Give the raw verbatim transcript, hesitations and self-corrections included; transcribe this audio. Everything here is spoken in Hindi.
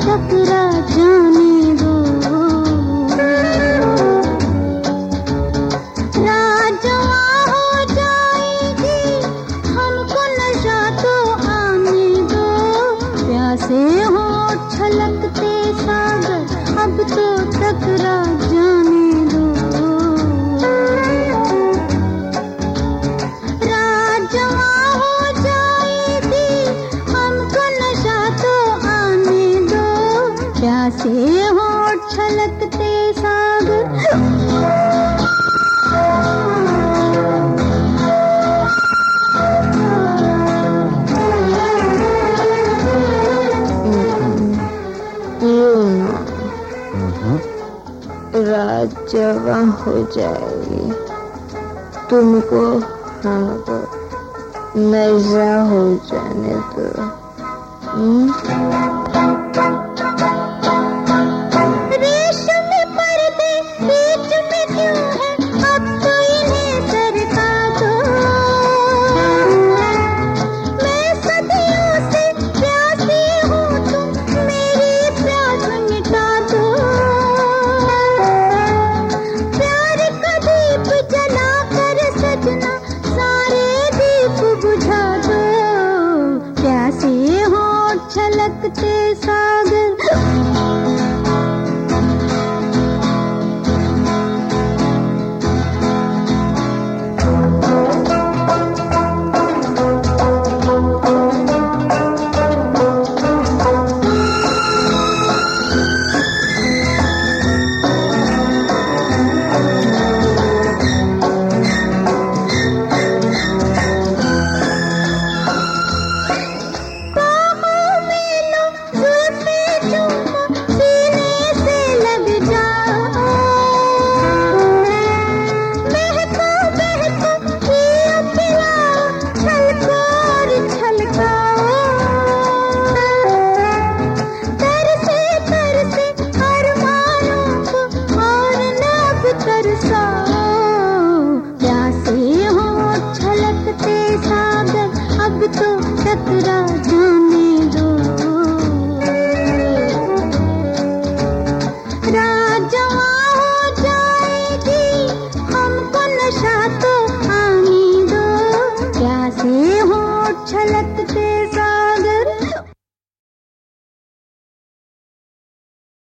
टकरा जाने दो। रात जवां हो जाएगी, हमको नशा तो आने दो। प्यासे होठ छलकते सागर, अब तो टकरा जाने दो। रात जवां हो जाएगी, हमको नशा तो आने दो। प्यासे होठ छलकते सागर, रात जवां हो जाएगी, तुमको हमको नशा हो जाने दो।